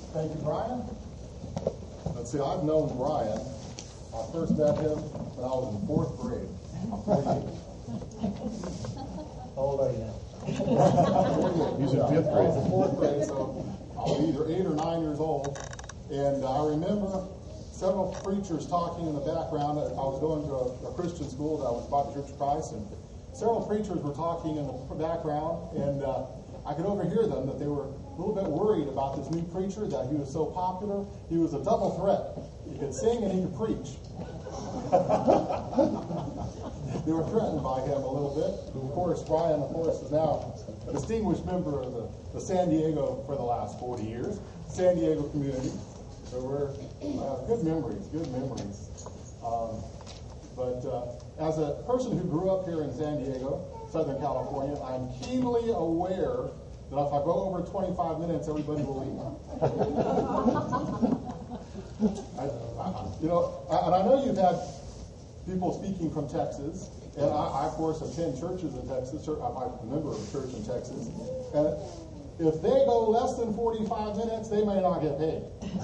Thank you, Brian. Let's see, I've known Brian. I first met him when I was in 4th grade. I'm 48. How old are you now? 48. He's in 5th I grade. was in 4th grade, so I'll be either 8 or 9 years old. And I remember several preachers talking in the background. I was going to a Christian school that was Bible Church of Christ, and several preachers were talking in the background, and I could overhear them that they were a little bit worried about this new preacher, that he was so popular. He was a double threat. He could sing and he could preach. They were threatened by him a little bit. Of course, Brian, is now a distinguished member of the San Diego for the last 40 years, San Diego community. So we're good memories. But as a person who grew up here in San Diego, Southern California, I'm keenly aware that if I go over 25 minutes, everybody will leave. And I know you've had people speaking from Texas, and I of course, attend churches in Texas. I'm a member of a church in Texas. And if they go less than 45 minutes, they may not get paid.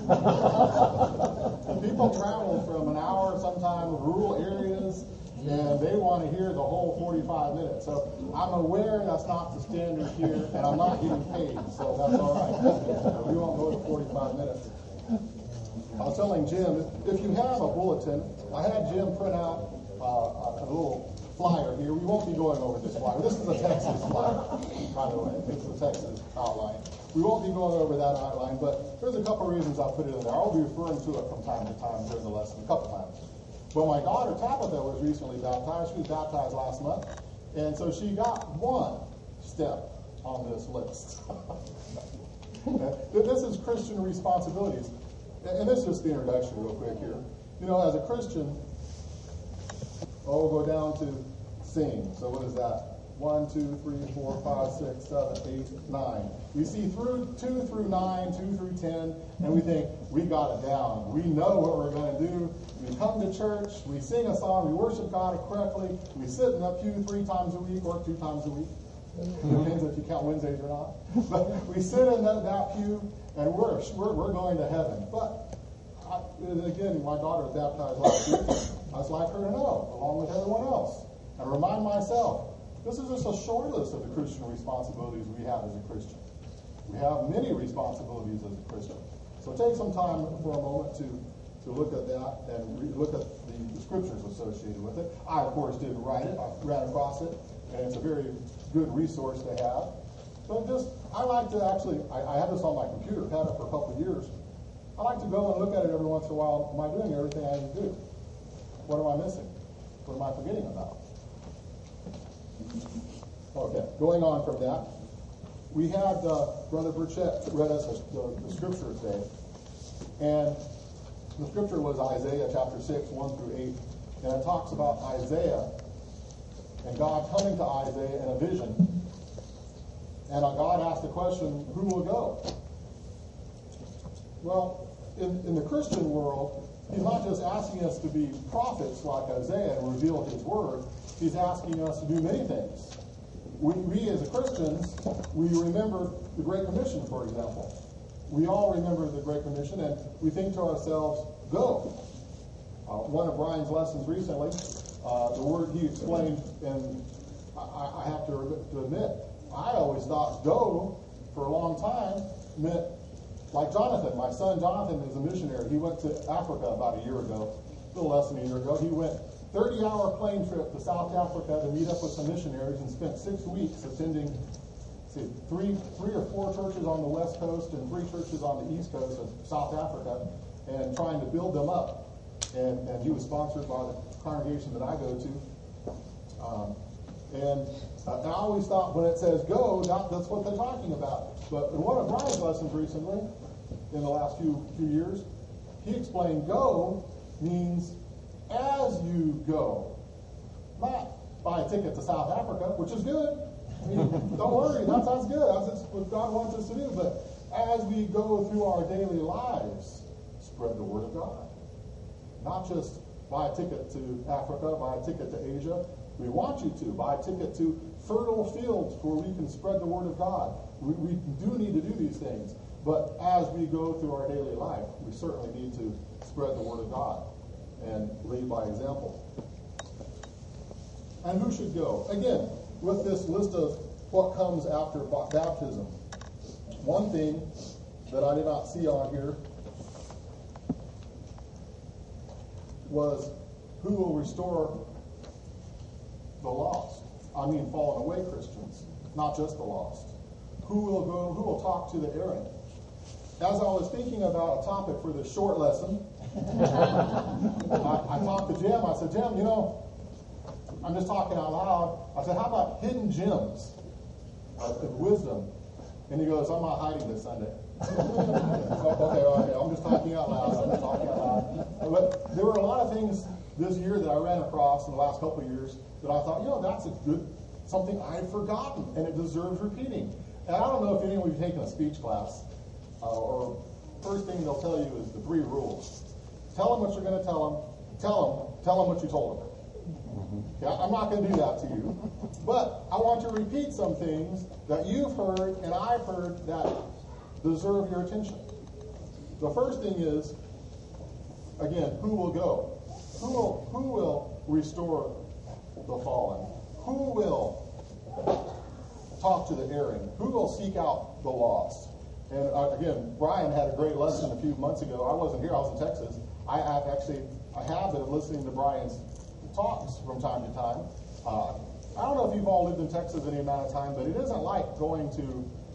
People travel from an hour, sometimes rural areas, and they want to hear the whole 45 minutes. So I'm aware that's not the standard here, and I'm not getting paid, so that's all right. We won't go to 45 minutes. I was telling Jim, if you have a bulletin, I had Jim print out a little flyer here. We won't be going over this flyer. This is a Texas flyer, by the way. It's a Texas outline. We won't be going over that outline, but there's a couple reasons I'll put it in there. I'll be referring to it from time to time during the lesson, a couple times. Well, my daughter Tabitha was recently baptized. She was baptized last month, and so she got one step on this list. This is Christian responsibilities. And this is just the introduction real quick here. You know, as a Christian, we'll go down to sing. So what is that? 1, 2, 3, 4, 5, 6, 7, 8, 9. We see through 2 through 9, 2 through 10, and we think, we got it down. We know what we're going to do. We come to church, we sing a song, we worship God correctly, we sit in a pew 3 times a week or 2 times a week. Depends if you count Wednesdays or not. But we sit in that pew, and we're going to heaven. But again, my daughter was baptized last week. I was like her to know, along with everyone else, and remind myself, this is just a short list of the Christian responsibilities we have as a Christian. We have many responsibilities as a Christian. So take some time for a moment to look at that and look at the scriptures associated with it. I, of course, didn't write it. I ran across it, and it's a very good resource to have. But I like to actually, I have this on my computer, I've had it for a couple of years. I like to go and look at it every once in a while. Am I doing everything I need to do? What am I missing? What am I forgetting about? Okay, going on from that, we had Brother Burchett read us the scripture today, and the scripture was Isaiah chapter 6, 1 through 8, and it talks about Isaiah and God coming to Isaiah in a vision, and God asked the question, who will go? Well, in the Christian world, he's not just asking us to be prophets like Isaiah and reveal his word. He's asking us to do many things. We as Christians, we remember the Great Commission, for example. We all remember the Great Commission, and we think to ourselves, go. One of Brian's lessons recently, the word he explained, and I have to admit, I always thought go for a long time meant, like Jonathan, my son Jonathan is a missionary. He went to Africa about a year ago, a little less than a year ago. He went 30-hour plane trip to South Africa to meet up with some missionaries and spent 6 weeks attending, three or four churches on the West Coast and 3 churches on the East Coast of South Africa, and trying to build them up. And he was sponsored by the congregation that I go to. And I always thought when it says go, that's what they're talking about. But in one of Brian's lessons recently, in the last few years, he explained go means as you go. Not buy a ticket to South Africa, which is good. I mean, don't worry, that sounds good. That's what God wants us to do. But as we go through our daily lives, spread the word of God. Not just buy a ticket to Africa, buy a ticket to Asia. We want you to buy a ticket to fertile fields where we can spread the word of God. We do need to do these things. But as we go through our daily life, we certainly need to spread the word of God and lead by example. And who should go? Again, with this list of what comes after baptism, one thing that I did not see on here was who will restore the lost. I mean, fallen away Christians, not just the lost. Who will go? Who will talk to the errant? As I was thinking about a topic for this short lesson, I talked to Jim. I said, Jim, I'm just talking out loud. I said, how about hidden gems of wisdom? And he goes, I'm not hiding this Sunday. Okay, I'm just talking out loud. But there were a lot of things this year that I ran across in the last couple of years that I thought, that's something I've forgotten, and it deserves repeating. And I don't know if any of you have taken a speech class, or first thing they'll tell you is the 3 rules. Tell them what you're going to tell them. Tell them what you told them. Okay, I'm not going to do that to you. But I want to repeat some things that you've heard and I've heard that deserve your attention. The first thing is, again, who will go? Who will restore the fallen? Who will talk to the erring? Who will seek out the lost? And again, Brian had a great lesson a few months ago. I wasn't here. I was in Texas. I have been listening to Brian's talks from time to time. I don't know if you've all lived in Texas any amount of time, but it isn't like going to,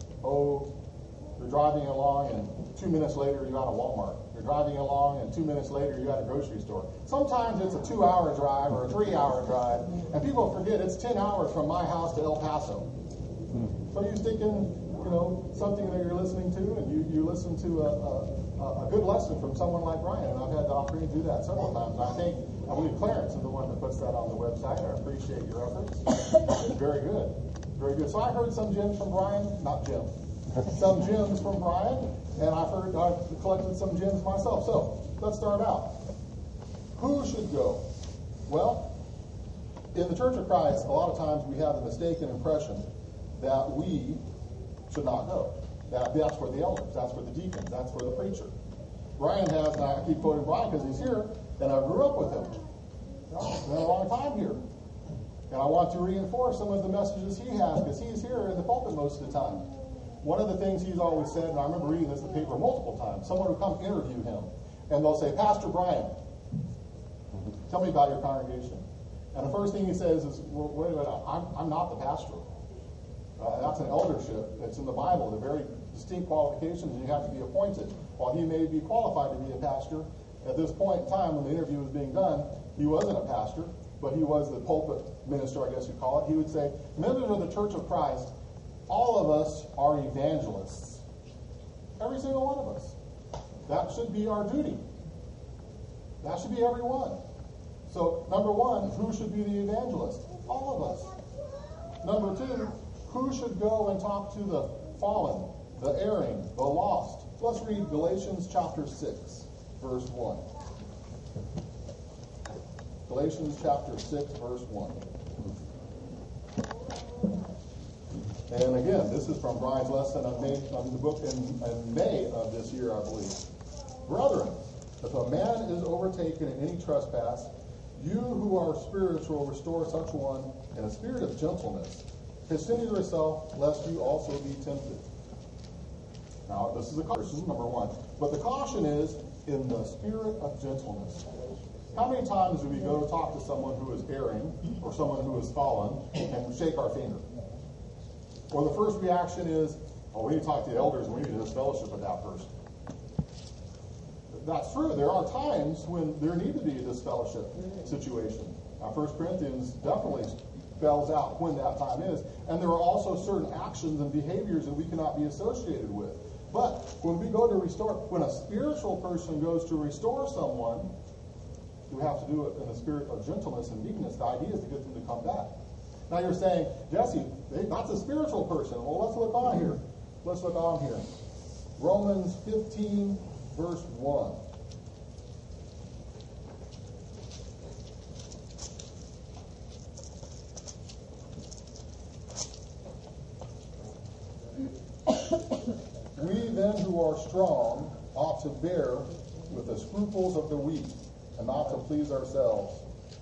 you're driving along and 2 minutes later you're at a Walmart. You're driving along and 2 minutes later you're at a grocery store. Sometimes it's a 2-hour drive or a 3-hour drive, and people forget it's 10 hours from my house to El Paso. So you stick in, something that you're listening to, and you listen to a good lesson from someone like Brian, and I've had the opportunity to do that several times. I believe Clarence is the one that puts that on the website. I appreciate your efforts. It's very good. Very good. So I heard some gems from Brian, not Jim, some gems from Brian, and I've collected some gems myself. So let's start out. Who should go? Well, in the Church of Christ, a lot of times we have the mistaken impression that we should not go. That's for the elders, that's for the deacons, that's for the preacher. Brian has, and I keep quoting Brian because he's here, and I grew up with him. It's been a long time here. And I want to reinforce some of the messages he has because he's here in the pulpit most of the time. One of the things he's always said, and I remember reading this in the paper multiple times, someone would come interview him, and they'll say, Pastor Brian, tell me about your congregation. And the first thing he says is, well, wait a minute, I'm not the pastor. That's an eldership. It's in the Bible. They're very distinct qualifications, and you have to be appointed. While he may be qualified to be a pastor, at this point in time when the interview was being done, he wasn't a pastor, but he was the pulpit minister, I guess you'd call it. He would say, members of the Church of Christ, all of us are evangelists. Every single one of us. That should be our duty. That should be every one. So, number one, who should be the evangelist? All of us. Number two, who should go and talk to the fallen, the erring, the lost? Let's read Galatians chapter 6, verse 1. Galatians chapter 6, verse 1. And again, this is from Brian's lesson on the book in May of this year, I believe. Brethren, if a man is overtaken in any trespass, you who are spiritual restore such one in a spirit of gentleness, consider yourself, lest you also be tempted. Now, this is a caution, number one. But the caution is in the spirit of gentleness. How many times do we go to talk to someone who is erring or someone who is fallen and shake our finger? Or the first reaction is, oh, we need to talk to the elders and we need to disfellowship with that person. That's true. There are times when there need to be a disfellowship situation. Now, 1 Corinthians definitely spells out when that time is. And there are also certain actions and behaviors that we cannot be associated with. But when we go to restore, when a spiritual person goes to restore someone, we have to do it in a spirit of gentleness and meekness. The idea is to get them to come back. Now you're saying, Jesse, that's a spiritual person. Well, let's look on here. Let's look on here. Romans 15, verse 1. We then who are strong ought to bear with the scruples of the weak and not to please ourselves.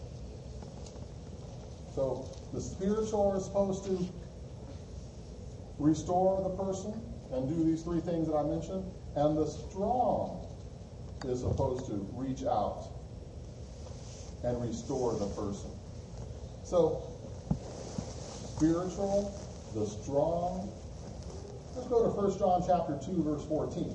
So the spiritual is supposed to restore the person and do these three things that I mentioned, and the strong is supposed to reach out and restore the person. So spiritual, the strong. Let's go to 1 John chapter 2, verse 14.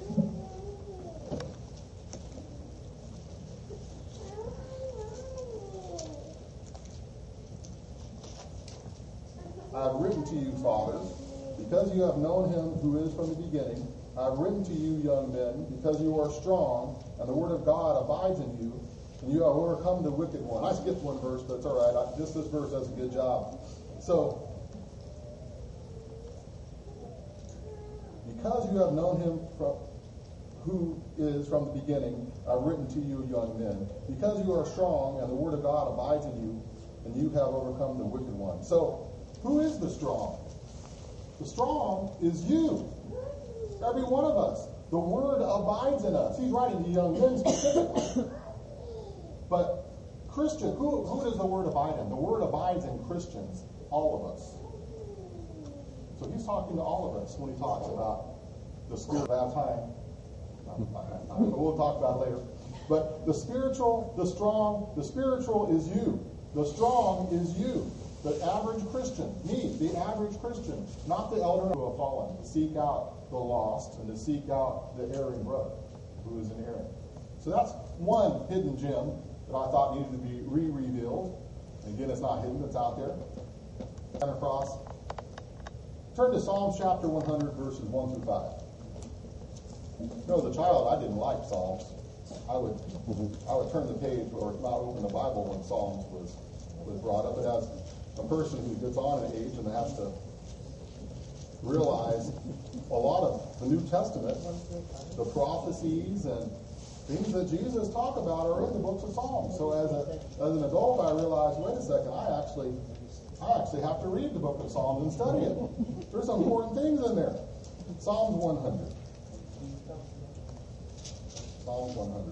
I have written to you, fathers, because you have known him who is from the beginning. I have written to you, young men, because you are strong, and the word of God abides in you, and you have overcome the wicked one. I skipped one verse, but it's all right. Just this verse does a good job. So, because you have known him who is from the beginning, I've written to you, young men, because you are strong, and the word of God abides in you, and you have overcome the wicked one. So, who is the strong? The strong is you. Every one of us. The word abides in us. He's writing to young men specifically. But Christian, who does the word abide in? The word abides in Christians, all of us. So he's talking to all of us when he talks about the spirit of time. But we'll talk about it later. But the spiritual, the strong, the spiritual is you. The strong is you. The average Christian, me, the average Christian, not the elder who have fallen, to seek out the lost and to seek out the erring brother who is an erring. So that's one hidden gem that I thought needed to be re-revealed. And again, it's not hidden, it's out there. And across. Turn to Psalms chapter 100, verses 1 through 5. You know, as a child, I didn't like Psalms. I would turn the page or not open the Bible when Psalms was brought up. It has a person who gets on an age and has to realize a lot of the New Testament, the prophecies and things that Jesus talked about are in the books of Psalms. So as an adult, I realized, wait a second, I actually have to read the book of Psalms and study it. There's some important things in there. Psalms 100. Psalms 100.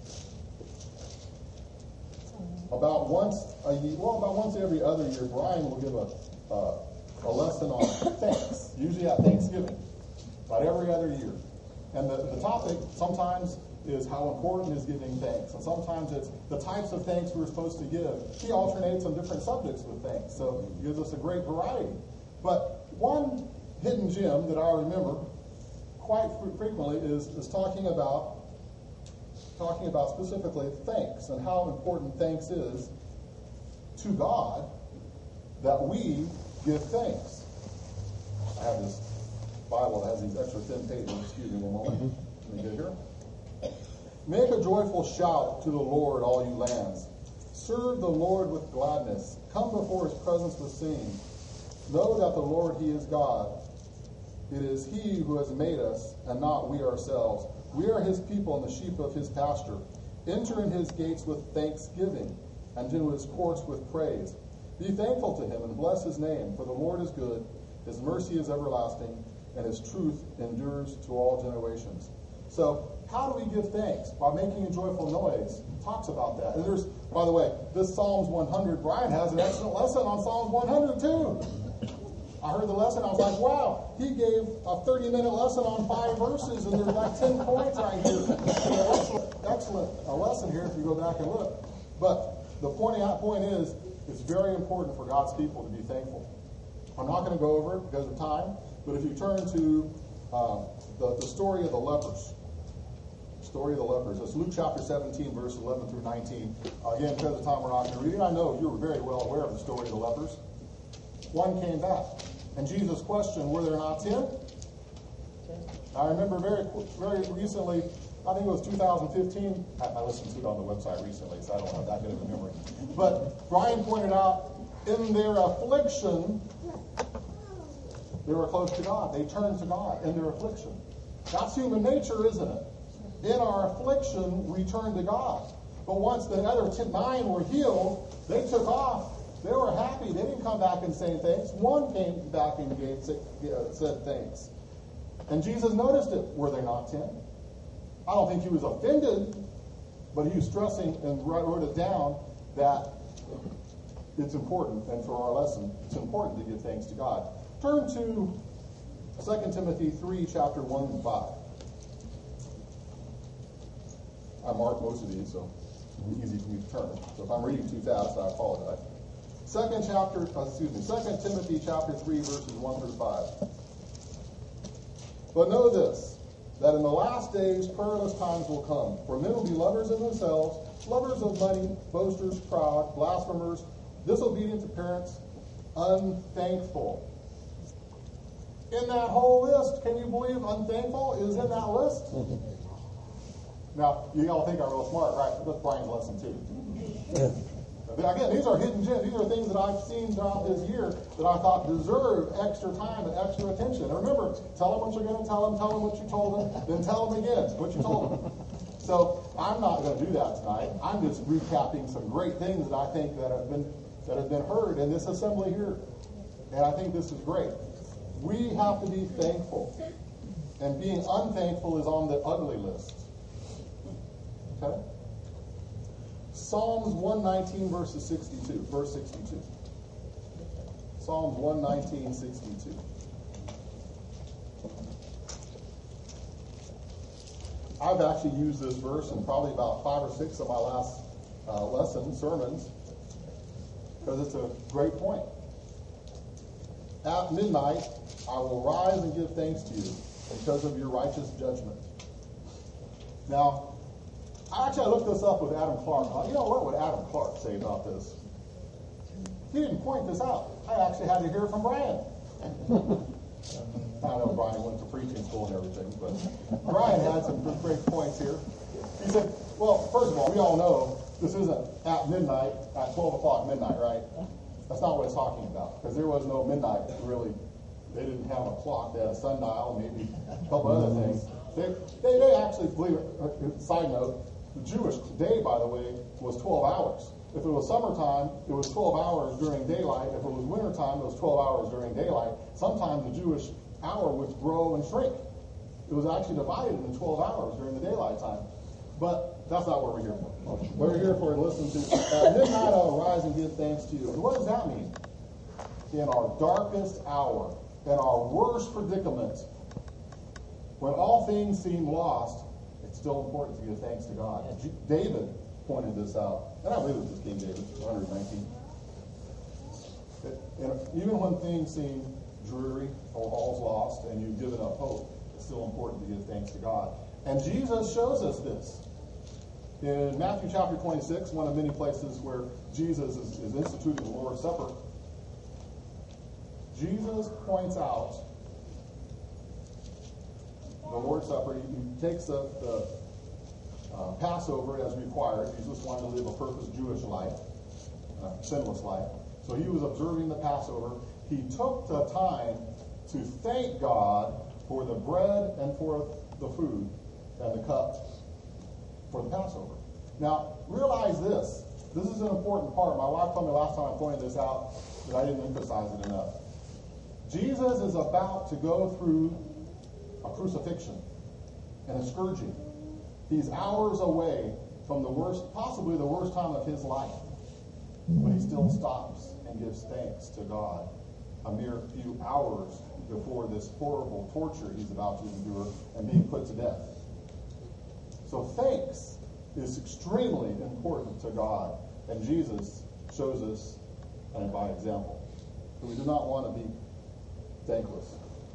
About once every other year, Brian will give a lesson on thanks, usually at Thanksgiving, about every other year. And the topic sometimes is how important is giving thanks, and sometimes it's the types of thanks we're supposed to give. He alternates on different subjects with thanks, so he gives us a great variety. But one hidden gem that I remember quite frequently is talking about specifically thanks and how important thanks is to God that we give thanks. I have this Bible that has these extra thin pages. Excuse me one moment. Let me get here. Make a joyful shout to the Lord, all you lands. Serve the Lord with gladness. Come before his presence with singing. Know that the Lord, he is God. It is he who has made us, and not we ourselves. We are his people and the sheep of his pasture. Enter in his gates with thanksgiving, and into his courts with praise. Be thankful to him and bless his name, for the Lord is good, his mercy is everlasting, and his truth endures to all generations. So, how do we give thanks? By making a joyful noise. It talks about that. And there's, by the way, this Psalms 100, Brian has an excellent lesson on Psalms 100 too. I heard the lesson, I was like, wow, he gave a 30-minute lesson on 5 verses, and there's like 10 points right here. Excellent lesson here if you go back and look. But the point is, it's very important for God's people to be thankful. I'm not going to go over it because of time, but if you turn to the story of the lepers. Story of the lepers. It's Luke chapter 17, verse 11 through 19. Again, because of time, we're not going to read it. I know you're very well aware of the story of the lepers. One came back. And Jesus questioned, were there not 10? I remember very recently, I think it was 2015. I listened to it on the website recently, so I don't have that good of a memory. But Brian pointed out, in their affliction, they were close to God. They turned to God in their affliction. That's human nature, isn't it? In our affliction, we turn to God. But once the other 9 were healed, they took off. They were happy. They didn't come back and say thanks. One came back and said thanks. And Jesus noticed it. Were there not 10? I don't think he was offended, but he was stressing and wrote it down that it's important, and for our lesson, it's important to give thanks to God. Turn to 2 Timothy 3, chapter 1 and 5. I marked most of these, so it's easy for me to turn. So if I'm reading too fast, I apologize. 2 Timothy chapter 3, verses 1 through 5. But know this, that in the last days perilous times will come, for men will be lovers of themselves, lovers of money, boasters, proud, blasphemers, disobedient to parents, unthankful. In that whole list, can you believe unthankful is in that list? Now, you all think I'm real smart, right? That's Brian's lesson too. Again, these are hidden gems. These are things that I've seen throughout this year that I thought deserve extra time and extra attention. And remember, tell them what you're going to tell them what you told them, then tell them again what you told them. So I'm not going to do that tonight. I'm just recapping some great things that I think that have been heard in this assembly here. And I think this is great. We have to be thankful. And being unthankful is on the ugly list. Okay? Psalms 119, verse 62. Psalms 119, 62. I've actually used this verse in probably about 5 or 6 of my last sermons, because it's a great point. At midnight, I will rise and give thanks to you because of your righteous judgment. Now, I looked this up with Adam Clark. You know, what would Adam Clark say about this? He didn't point this out. I actually had to hear it from Brian. I know Brian went to preaching school and everything, but Brian had some great points here. He said, well, first of all, we all know this isn't at midnight, at 12 o'clock midnight, right? That's not what it's talking about, because there was no midnight, really. They didn't have a clock. They had a sundial, maybe a couple other things. They actually, believe it, side note, the Jewish day, by the way, was 12 hours. If it was summertime, it was 12 hours during daylight. If it was wintertime, it was 12 hours during daylight. Sometimes the Jewish hour would grow and shrink. It was actually divided into 12 hours during the daylight time. But that's not what we're here for. We're here for listen to, at midnight I'll rise and give thanks to you. And what does that mean? In our darkest hour, in our worst predicament, when all things seem lost, it's still important to give thanks to God. David pointed this out. And I believe it was King David, 119. And even when things seem dreary or all's lost and you've given up hope, it's still important to give thanks to God. And Jesus shows us this. In Matthew chapter 26, one of many places where Jesus is instituting the Lord's Supper, Jesus points out the Lord's Supper. He takes the Passover as required. Jesus wanted to live a perfect Jewish life, sinless life. So he was observing the Passover. He took the time to thank God for the bread and for the food and the cup for the Passover. Now, realize this. This is an important part. My wife told me last time I pointed this out that I didn't emphasize it enough. Jesus is about to go through a crucifixion and a scourging. He's hours away from the worst, possibly the worst time of his life. But he still stops and gives thanks to God a mere few hours before this horrible torture he's about to endure and being put to death. So thanks is extremely important to God, and Jesus shows us by example. So we do not want to be thankless.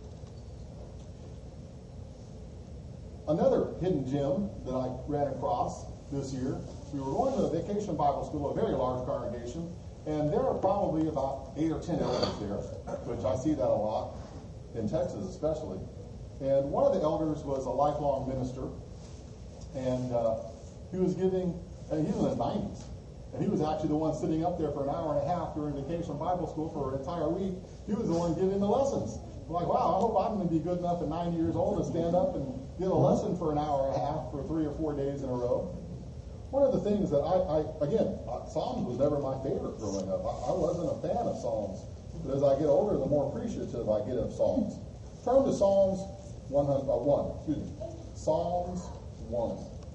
Another hidden gem that I ran across this year, we were going to a vacation Bible school, a very large congregation, and there are probably about 8 or 10 elders there, which I see that a lot, in Texas especially. And one of the elders was a lifelong minister, and he was giving, and he was in his 90s, and he was actually the one sitting up there for an hour and a half during vacation Bible school for an entire week. He was the one giving the lessons. I'm like, wow, I hope I'm going to be good enough at 90 years old to stand up and give a lesson for an hour and a half for 3 or 4 days in a row. One of the things that Psalms was never my favorite growing up. I wasn't a fan of Psalms. But as I get older, the more appreciative I get of Psalms. Turn to Psalms Psalms 1.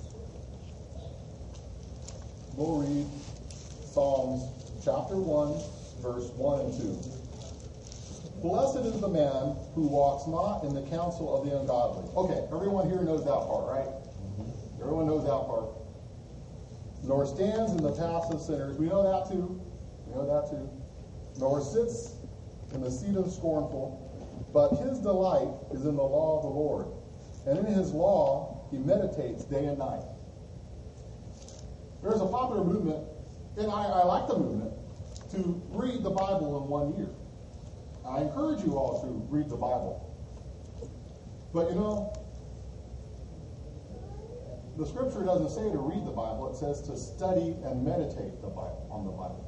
We'll read Psalms chapter 1, verse 1 and 2. Blessed is the man who walks not in the counsel of the ungodly. Okay, everyone here knows that part, right? Mm-hmm. Everyone knows that part. Nor stands in the paths of sinners. We know that too. Nor sits in the seat of scornful. But his delight is in the law of the Lord. And in his law he meditates day and night. There's a popular movement, and I like the movement, to read the Bible in 1 year. I encourage you all to read the Bible. But the scripture doesn't say to read the Bible. It says to study and meditate on the Bible.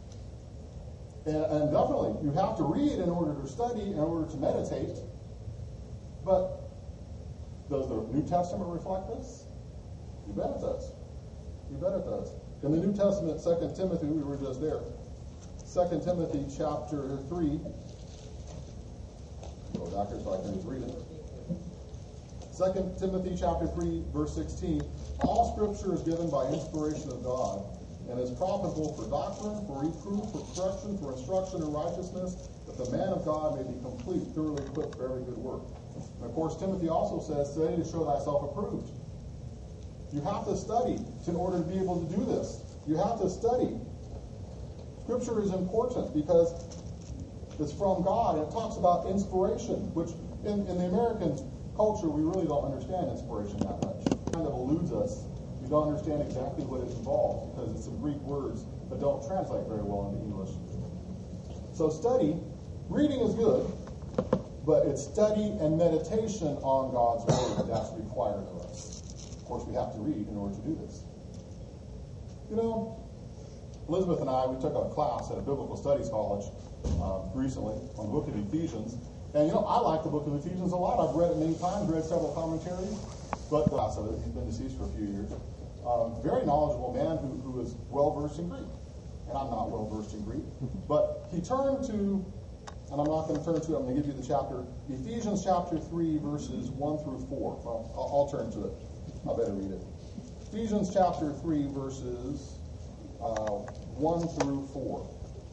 And definitely, you have to read in order to study, in order to meditate. But does the New Testament reflect this? You bet it does. You bet it does. In the New Testament, 2 Timothy, we were just there. 2 Timothy chapter 3. Go back here so I can just read it. 2 Timothy chapter 3, verse 16. All scripture is given by inspiration of God, and is profitable for doctrine, for reproof, for correction, for instruction in righteousness, that the man of God may be complete, thoroughly equipped for every good work. And of course, Timothy also says, study to show thyself approved. You have to study in order to be able to do this. You have to study. Scripture is important because it's from God, and it talks about inspiration, which in the American culture, we really don't understand inspiration that much. It kind of eludes us. We don't understand exactly what it involves because it's some Greek words that don't translate very well into English. So study, reading is good, but it's study and meditation on God's word that's required of us. Of course, we have to read in order to do this. Elizabeth and I, we took a class at a biblical studies college recently on the book of Ephesians. And I like the book of Ephesians a lot. I've read it many times, read several commentaries. But the last of it, he's been deceased for a few years. Very knowledgeable man who is well-versed in Greek. And I'm not well-versed in Greek. But he turned to, and I'm not going to turn to it, I'm going to give you the chapter, Ephesians chapter 3, verses 1 through 4. Well, I'll turn to it. I better read it. Ephesians chapter 3, verses 1 through 4.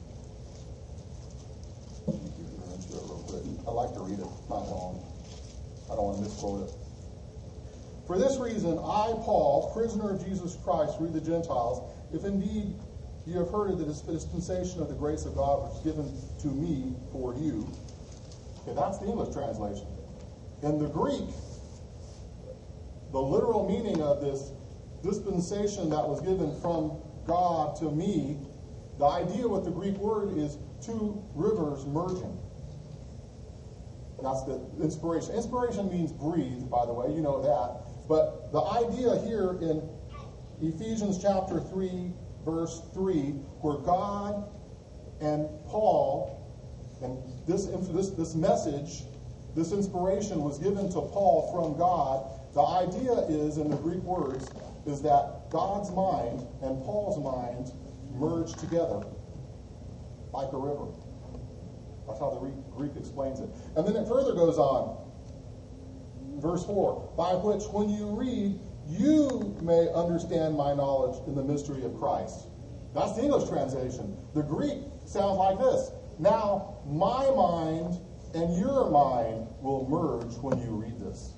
I like to read it, not long. I don't want to misquote it. For this reason, I, Paul, prisoner of Jesus Christ, read the Gentiles, if indeed you have heard of the dispensation of the grace of God which is given to me for you. Okay, that's the English translation. In the Greek, the literal meaning of this dispensation that was given from God to me, the idea with the Greek word is two rivers merging. That's the inspiration. Inspiration means breathe, by the way. You know that. But the idea here in Ephesians chapter 3, verse 3, where God and Paul, and this message, this inspiration was given to Paul from God. The idea is, in the Greek words, is that God's mind and Paul's mind merged together like a river. That's how the Greek explains it. And then it further goes on. Verse 4, by which when you read, you may understand my knowledge in the mystery of Christ. That's the English translation. The Greek sounds like this. Now, my mind and your mind will merge when you read this.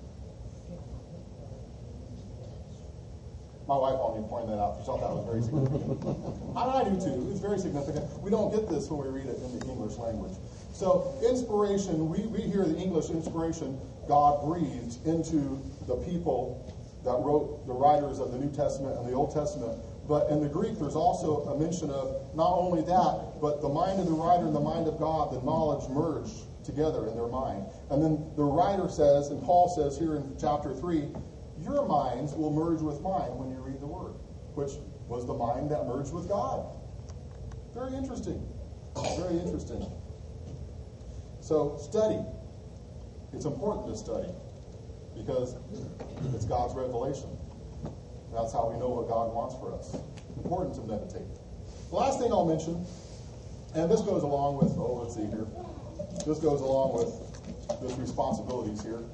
My wife wanted me to point that out. She thought that was very significant. And I do too. It's very significant. We don't get this when we read it in the English language. So inspiration, we hear the English inspiration God breathed into the people that wrote, the writers of the New Testament and the Old Testament. But in the Greek, there's also a mention of not only that, but the mind of the writer and the mind of God, the knowledge merged together in their mind. And then the writer says, and Paul says here in chapter 3, your minds will merge with mine when you read the Word, which was the mind that merged with God. Very interesting. Very interesting. So, study. It's important to study because it's God's revelation. That's how we know what God wants for us. Important to meditate. The last thing I'll mention, and this goes along with, let's see here. This goes along with the responsibilities here.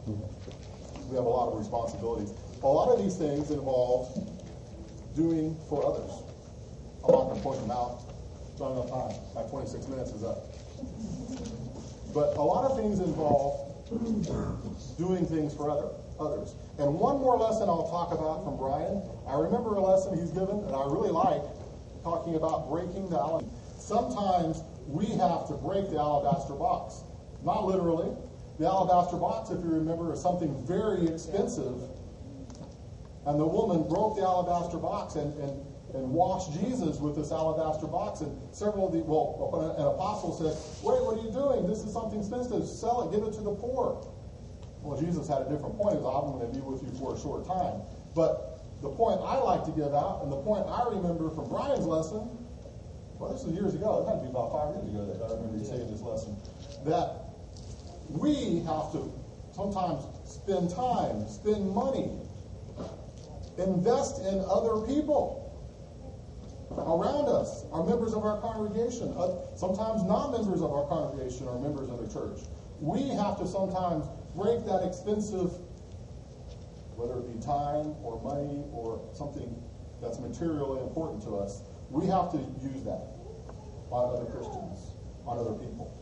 We have a lot of responsibilities. A lot of these things involve doing for others. I'm not going to point them out. Not enough time. My 26 minutes is up. But a lot of things involve doing things for others. And one more lesson I'll talk about from Brian. I remember a lesson he's given, and I really like talking about breaking the alabaster. Sometimes we have to break the alabaster box. Not literally. The alabaster box, if you remember, is something very expensive. And the woman broke the alabaster box and washed Jesus with this alabaster box. And several of an apostle said, wait, what are you doing? This is something expensive. Sell it. Give it to the poor. Well, Jesus had a different point. He was, I'm going to be with you for a short time. But the point I like to give out, and the point I remember from Brian's lesson, well, this was years ago. It had to be about 5 years ago that I remember you saying this lesson, that we have to sometimes spend time, spend money, invest in other people around us, are members of our congregation. Sometimes non-members of our congregation are members of the church. We have to sometimes break that expensive, whether it be time or money or something that's materially important to us. We have to use that on other Christians, on other people.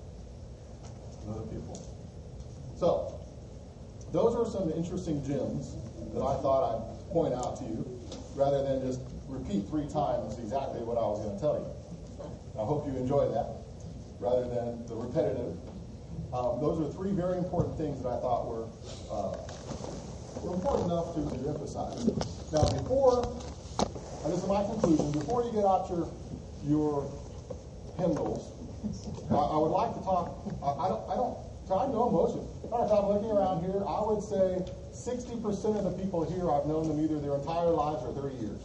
So, those are some interesting gems that I thought I'd point out to you, rather than just repeat 3 times exactly what I was going to tell you. I hope you enjoy that, rather than the repetitive. Those are 3 very important things that I thought were important enough to emphasize. Now, and this is my conclusion, before you get out your hymnals, I would like to talk. I know most of you. If I'm looking around here, I would say 60% of the people here, I've known them either their entire lives or 30 years.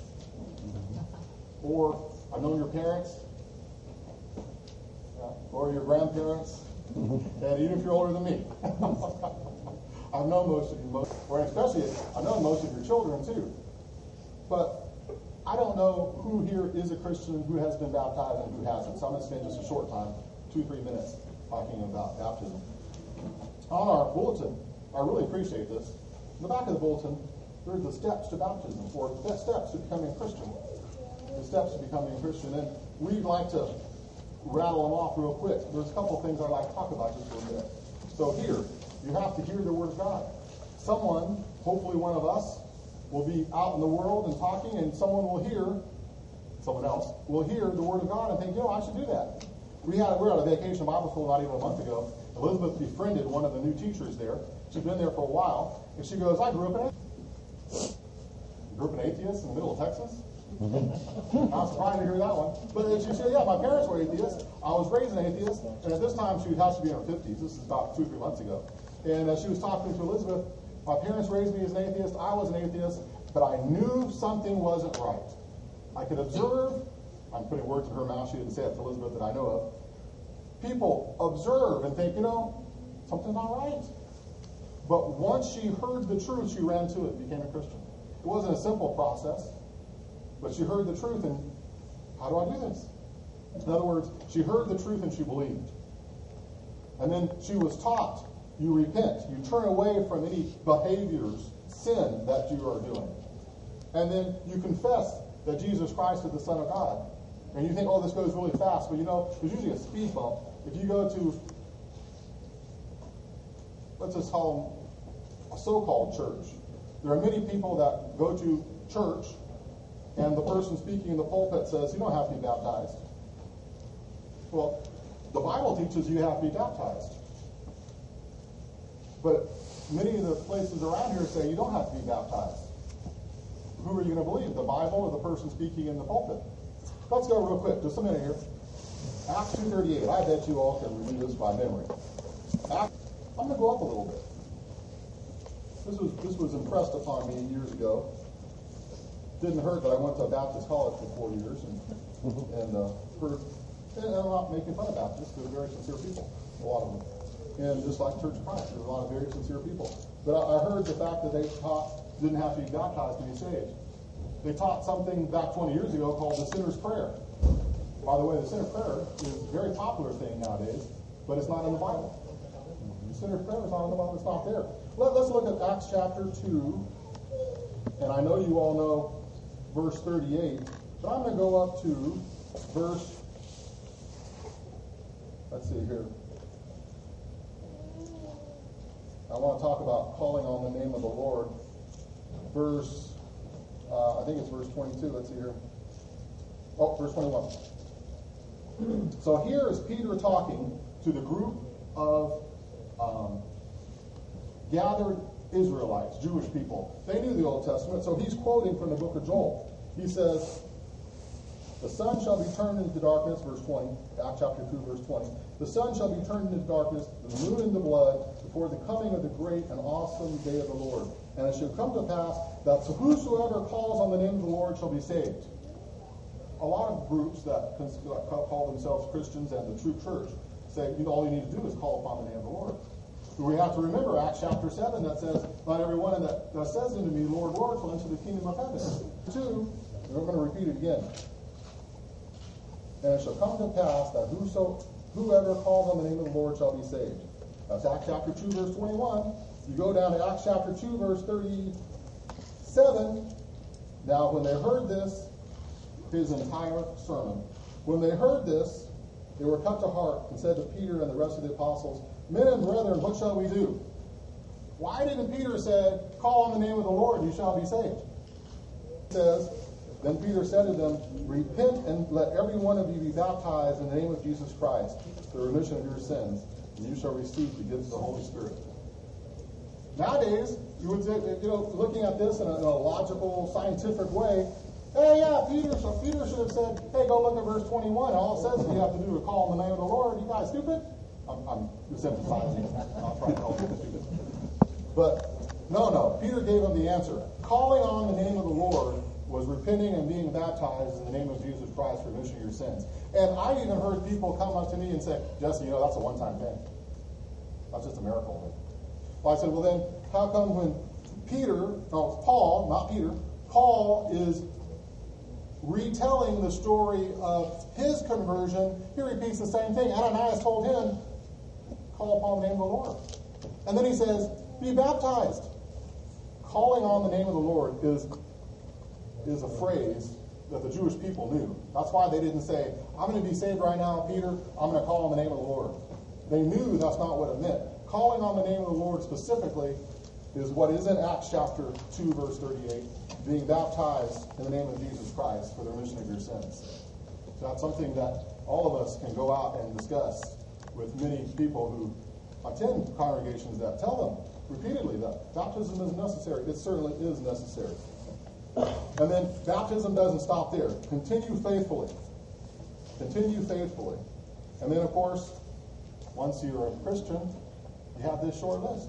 Or I've known your parents, or your grandparents, and even if you're older than me. I've known most of you, or especially I've known most of your children too. But I don't know who here is a Christian, who has been baptized, and who hasn't. So I'm going to spend just a short time, 2-3 minutes, talking about baptism. On our bulletin, I really appreciate this. In the back of the bulletin, there's the steps to baptism, or the steps to becoming a Christian. The steps to becoming a Christian. And we'd like to rattle them off real quick. There's a couple things I'd like to talk about just for a minute. So here, you have to hear the Word of God. Someone, hopefully one of us, will be out in the world and talking, and someone else will hear the Word of God and think, I should do that. We were at a vacation Bible school not even a month ago. Elizabeth befriended one of the new teachers there. She'd been there for a while, and she goes, I grew up an atheist in the middle of Texas? I'm surprised to hear that one. But she said, my parents were atheists. I was raised an atheist, and at this time she has to be in her 50s. This is about 2 or 3 months ago. And she was talking to Elizabeth. My parents raised me as an atheist. I was an atheist, but I knew something wasn't right. I could observe. I'm putting words in her mouth. She didn't say it to Elizabeth that I know of. People observe and think, something's not right. But once she heard the truth, she ran to it and became a Christian. It wasn't a simple process, but she heard the truth, and how do I do this? In other words, she heard the truth and she believed. And then she was taught, you repent, you turn away from any behaviors, sin that you are doing. And then you confess that Jesus Christ is the Son of God. And you think, this goes really fast, but there's usually a speed bump. If you go to, let's just call them a so-called church, there are many people that go to church and the person speaking in the pulpit says, you don't have to be baptized. Well, the Bible teaches you have to be baptized. But many of the places around here say you don't have to be baptized. Who are you going to believe, the Bible or the person speaking in the pulpit? Let's go real quick, just a minute here. Acts 2:38. I bet you all can read this by memory. I'm going to go up a little bit. This was impressed upon me years ago. Didn't hurt that I went to a Baptist college for 4 years and I'm not making fun of Baptists. They're very sincere people, a lot of them. And just like Church of Christ, there's a lot of very sincere people. But I heard the fact that they didn't have to be baptized to be saved. They taught something back 20 years ago called the sinner's prayer. By the way, the sinner's prayer is a very popular thing nowadays, but it's not in the Bible. The sinner's prayer is not in the Bible. It's not there. Let's look at Acts chapter 2. And I know you all know verse 38, but I'm going to go up to verse, let's see here. I want to talk about calling on the name of the Lord. Verse, I think it's verse 22. Let's see here. Oh, verse 21. So here is Peter talking to the group of gathered Israelites, Jewish people. They knew the Old Testament, so he's quoting from the book of Joel. He says, the sun shall be turned into darkness, verse 20, Acts chapter 2, verse 20. The sun shall be turned into darkness, the moon into blood, before the coming of the great and awesome day of the Lord. And it shall come to pass that whosoever calls on the name of the Lord shall be saved. A lot of groups that call themselves Christians and the true church say, all you need to do is call upon the name of the Lord. We have to remember Acts chapter 7 that says, not everyone that says unto me, Lord, Lord, shall enter the kingdom of heaven. 2, and we're going to repeat it again. And it shall come to pass that whoever calls on the name of the Lord shall be saved. That's Acts chapter 2, verse 21. You go down to Acts chapter 2, verse 37. Now, when they heard this, his entire sermon, when they heard this, they were cut to heart and said to Peter and the rest of the apostles, men and brethren, what shall we do? Why didn't Peter say, call on the name of the Lord, and you shall be saved? It says, then Peter said to them, repent and let every one of you be baptized in the name of Jesus Christ for the remission of your sins, and you shall receive the gift of the Holy Spirit. Nowadays, you would say, looking at this in a logical, scientific way, hey, yeah, Peter should have said, hey, go look at verse 21. All it says is you have to do is call on the name of the Lord. You guys stupid? I'm just emphasizing. I'll try to help you stupid. But, no. Peter gave them the answer. Calling on the name of the Lord was repenting and being baptized in the name of Jesus Christ for remission of your sins. And I even heard people come up to me and say, Jesse, that's a one-time thing. That's just a miracle. Well, I said, well then, how come when Paul is retelling the story of his conversion, he repeats the same thing. Ananias told him, call upon the name of the Lord. And then he says, be baptized. Calling on the name of the Lord is a phrase that the Jewish people knew. That's why they didn't say, I'm going to be saved right now, Peter. I'm going to call on the name of the Lord. They knew that's not what it meant. Calling on the name of the Lord specifically is what is in Acts chapter 2, verse 38, being baptized in the name of Jesus Christ for the remission of your sins. So that's something that all of us can go out and discuss with many people who attend congregations that tell them repeatedly that baptism is necessary. It certainly is necessary. And then baptism doesn't stop there. Continue faithfully. Continue faithfully. And then, of course, once you're a Christian, you have this short list.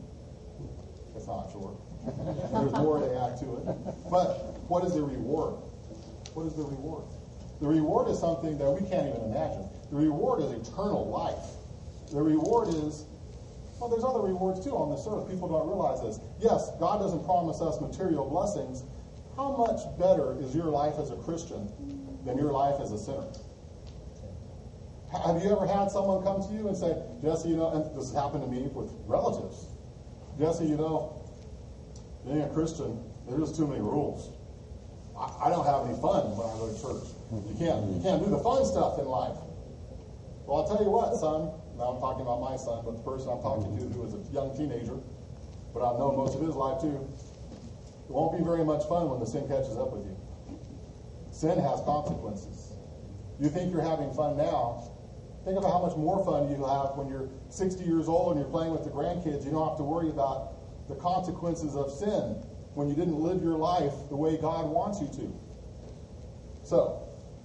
It's not short. There's more to add to it. But what is the reward? What is the reward? The reward is something that we can't even imagine. The reward is eternal life. The reward is, there's other rewards too on this earth. People don't realize this. Yes, God doesn't promise us material blessings. How much better is your life as a Christian than your life as a sinner? Have you ever had someone come to you and say, Jesse, and this has happened to me with relatives. Jesse, being a Christian, there's just too many rules. I don't have any fun when I go to church. You can't do the fun stuff in life. Well, I'll tell you what, son. Now I'm talking about my son, but the person I'm talking to who is a young teenager, but I've known most of his life too. It won't be very much fun when the sin catches up with you. Sin has consequences. You think you're having fun now. Think about how much more fun you'll have when you're 60 years old and you're playing with the grandkids. You don't have to worry about the consequences of sin when you didn't live your life the way God wants you to. So,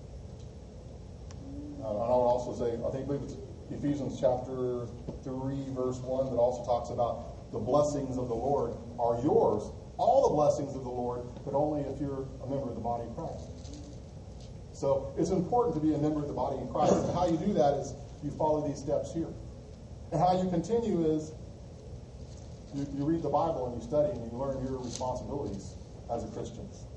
I would also say, I believe it's Ephesians chapter 3, verse 1, that also talks about the blessings of the Lord are yours. All the blessings of the Lord, but only if you're a member of the body of Christ. So it's important to be a member of the body of Christ. And how you do that is you follow these steps here. And how you continue is you read the Bible and you study and you learn your responsibilities as a Christian.